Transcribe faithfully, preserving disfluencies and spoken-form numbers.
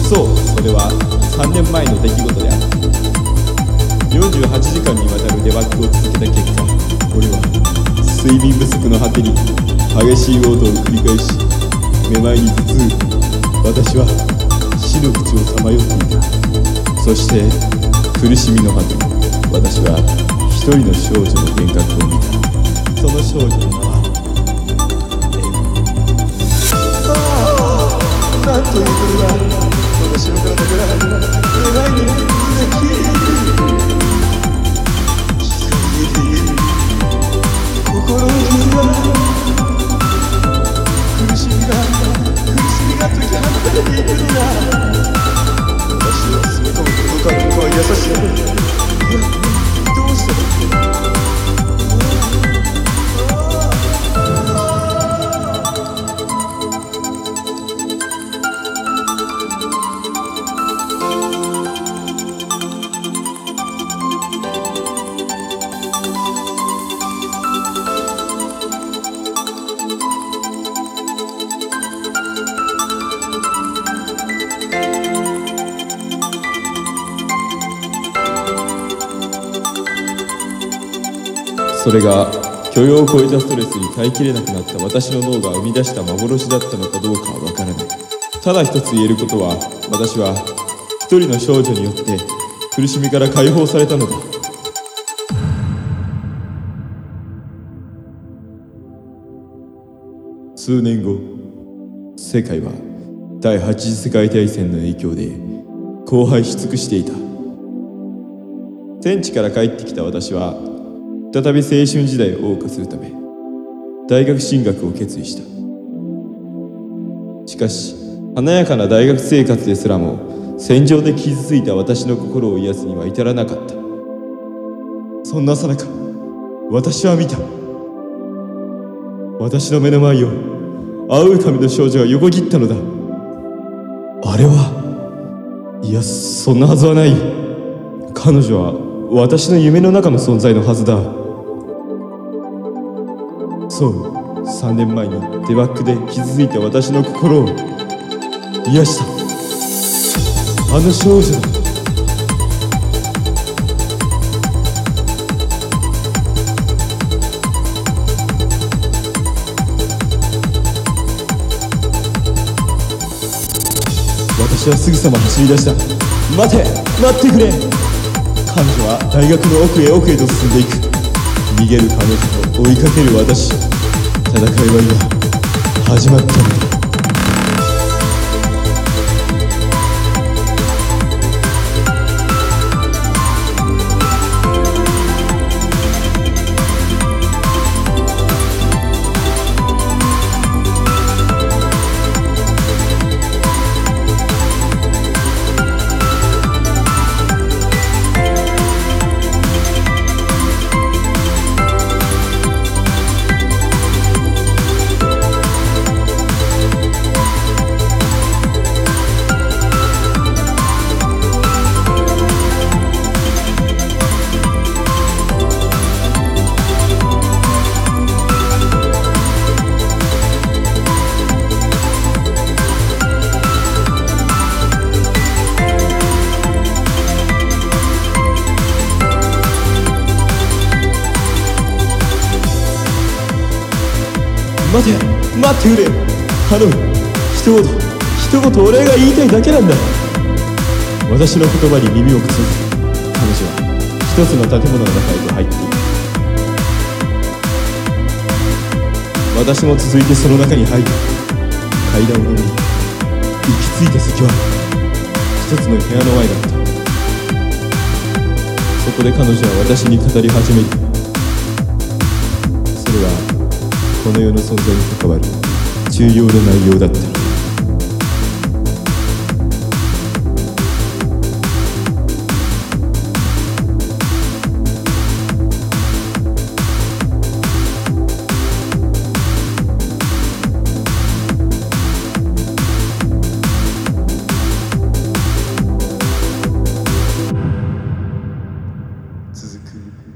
そう、それはさんねんまえの出来事であった。よんじゅうはちじかんにわたるデバッグを続けた結果、俺は睡眠不足の果てに激しい嘔吐を繰り返し、めまいに頭痛、私は死の淵をさまよっていた。そして苦しみの果てに私は一人の少女の幻覚を見た。その少女の名はエマ。ああ、なんということだ。私の体からめまいに水が消えている。気が見えている。心の傷が、苦しみが苦しみが解き放たれていくのだ。私を包み込むこの感覚は優しい。いや、どうしたの。それが許容を超えたストレスに耐えきれなくなった私の脳が生み出した幻だったのかどうかはわからない。ただ一つ言えることは、私は一人の少女によって苦しみから解放されたのだ。数年後、世界は第八次世界大戦の影響で荒廃し尽くしていた。戦地から帰ってきた私は再び青春時代を謳歌するため大学進学を決意した。しかし華やかな大学生活ですらも戦場で傷ついた私の心を癒すには至らなかった。そんなさなか、私は見た。私の目の前を青い髪の少女が横切ったのだ。あれは、いや、そんなはずはない。彼女は私の夢の中の存在のはずだ。そう、さんねんまえにデバッグで傷ついた私の心を癒したあの少女だ。私はすぐさま走り出した。待て、待ってくれ。彼女は大学の奥へ奥へと進んでいく。逃げる彼女と追いかける私。戦いは今始まったのだ。待て、待ってくれ。頼む、一言一言お礼が言いたいだけなんだ。私の言葉に耳を貸さず、彼女は一つの建物の中へと入っていく。私も続いてその中に入り、階段を上り、行き着いた先は一つの部屋の前だった。そこで彼女は私に語り始める。それはこの世の存在に関わる重要な内容だった。続く。